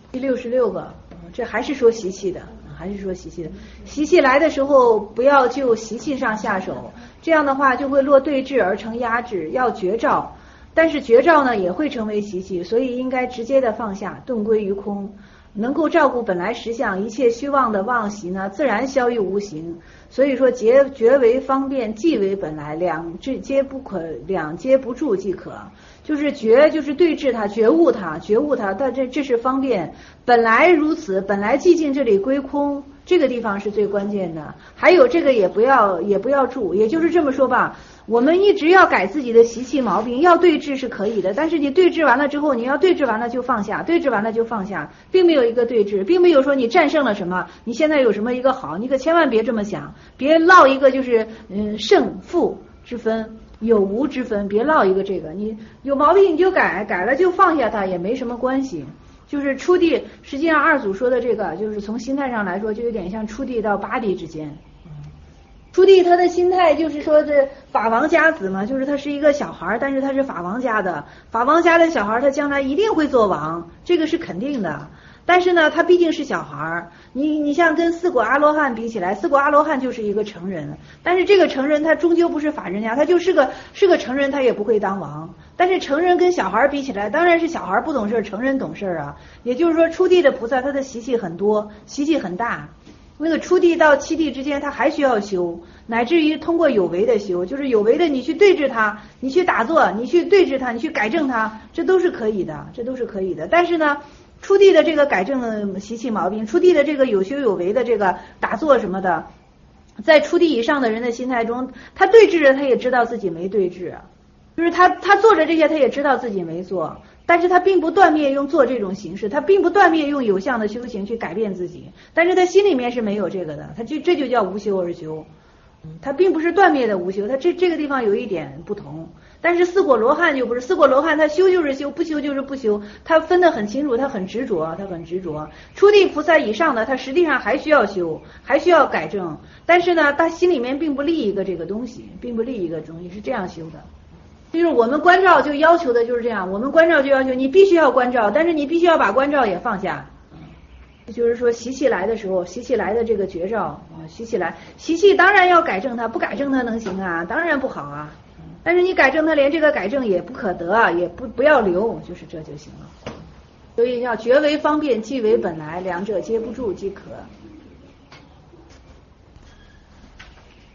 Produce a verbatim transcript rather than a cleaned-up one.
第六十六个，这还是说习气的，还是说习气的。习气来的时候，不要就习气上下手，这样的话就会落对峙而成压制，要绝照。但是绝照呢也会成为习气，所以应该直接的放下，顿归于空。能够照顾本来实相，一切虚妄的妄习呢，自然消于无形。所以说绝绝为方便，即为本来，两皆不可，两皆不住即可。就是觉，就是对治它，觉悟它，觉悟它，但这这是方便，本来如此，本来寂静这里归空，这个地方是最关键的。还有这个也不要也不要住，也就是这么说吧，我们一直要改自己的习气毛病，要对治是可以的，但是你对治完了之后，你要对治完了就放下，对治完了就放下，并没有一个对治，并没有说你战胜了什么，你现在有什么一个好，你可千万别这么想，别落一个就是嗯胜负之分。有无之分，别落一个这个，你有毛病你就改，改了就放下它，也没什么关系。就是初地，实际上二祖说的这个，就是从心态上来说，就有点像初地到八地之间。初地他的心态就是说这法王家子嘛，就是他是一个小孩，但是他是法王家的，法王家的小孩，他将来一定会做王，这个是肯定的。但是呢，他毕竟是小孩，你你像跟四果阿罗汉比起来，四果阿罗汉就是一个成人，但是这个成人他终究不是法人家，他就是个是个成人，他也不会当王。但是成人跟小孩比起来，当然是小孩不懂事，成人懂事啊。也就是说，初地的菩萨他的习气很多，习气很大。那个初地到七地之间，他还需要修，乃至于通过有为的修，就是有为的你去对治他，你去打坐，你去对治他，你去改正他，这都是可以的，这都是可以的。但是呢，初地的这个改正习气毛病，初地的这个有修有为的这个打坐什么的，在初地以上的人的心态中，他对治着他也知道自己没对治，就是他他做着这些他也知道自己没做，但是他并不断灭用做这种形式，他并不断灭用有相的修行去改变自己，但是他心里面是没有这个的，他就这就叫无修而修，他并不是断灭的无修，他这这个地方有一点不同。但是四果罗汉就不是，四果罗汉他修就是修，不修就是不修，他分得很清楚，他很执着，他很执着。初地菩萨以上的，他实际上还需要修，还需要改正，但是呢，他心里面并不立一个这个东西，并不立一个东西，是这样修的。就是我们关照就要求的就是这样，我们关照就要求你必须要关照，但是你必须要把关照也放下。就是说习气来的时候，习气来的这个绝招啊，习气来，习气当然要改正它，不改正它能行啊？当然不好啊。但是你改正它，连这个改正也不可得啊，也不不要留，就是这就行了。所以要觉为方便，即为本来，两者皆不住即可。